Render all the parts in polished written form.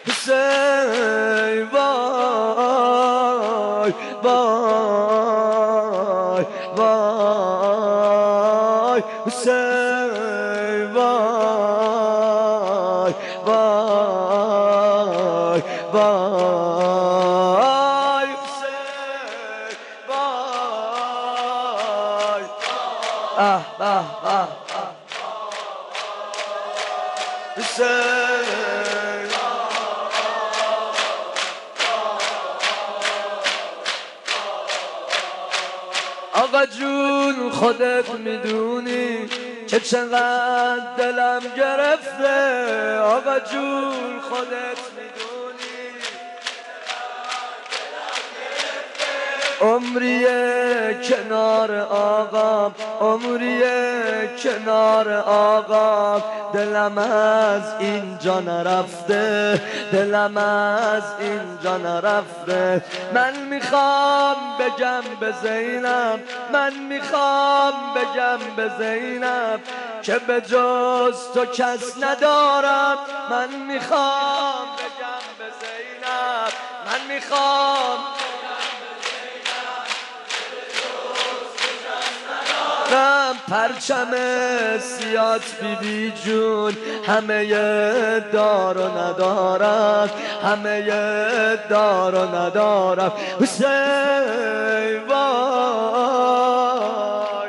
حسین وای وای وای حسین وای وای وای حسین وای حسین آقا جون خودت میدونی که چقدر دلم گرفته آقا جون خودت میدونی عمریه کنار آقام عمریه کنار آقام دلم از اینجا نرفته دلم از اینجا نرفته من میخوام بگم به زینب من میخوام بگم به زینب که به جز تو کس ندارم من میخوام بگم به زینب من میخوام پرچم سیات بیبی جون همه دار و ندارم همه دار و ندارم حسین وای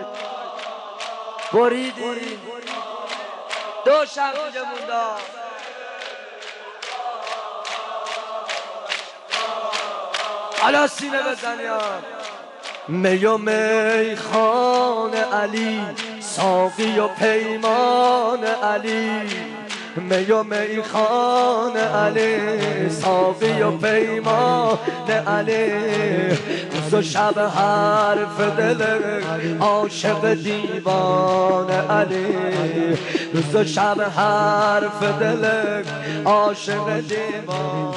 بریدی دو شب دیگه موندم حالا سینه بزنیم می و میخان علی ساقی و پیمان علی می و میخان علی ساقی و پیمان علی روز و شب حرف دل عاشق دیوان علی روز و شب حرف دل عاشق دیوان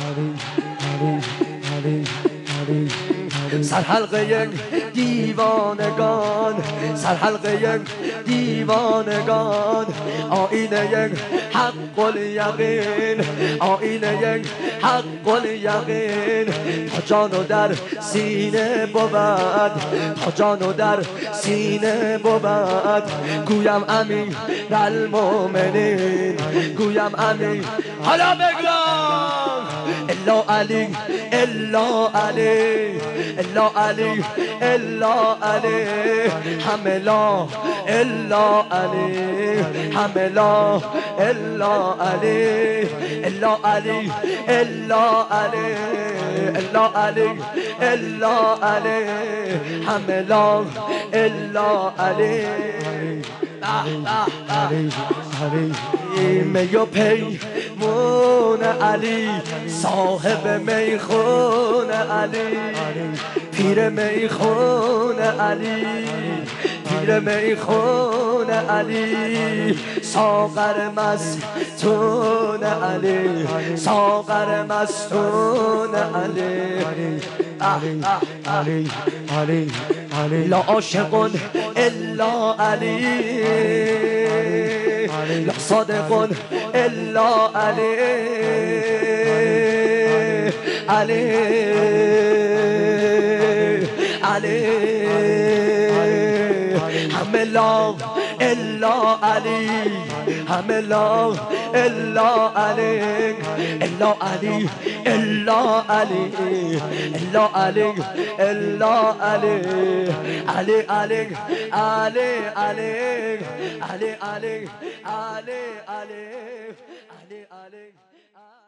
سر حلقه یک دیوانگان سر حلقه یک دیوانگان آینه یک حق الیقین آینه یک حق الیقین تا جانو در سینه بود تا جانو در سینه بود گویم امیر المؤمنین گویم امیر حالا بگم الا علی الا علی الا علی الا علی همه لا الا علی همه لا الا علی الا علی الا علی الا علی الا علی همه لا الا علی می و پیمون علی صاحب میخون علی پیر میخون علی پیر میخون علی ساغر مستون علی ساغر مستون علی لا عاشق الا علی لا صادق الا علی علی علی همه لا الا علی همه لا الا علی الا علی الا علی الا علی الا علی علی علی علی علی علی علی علی علی علی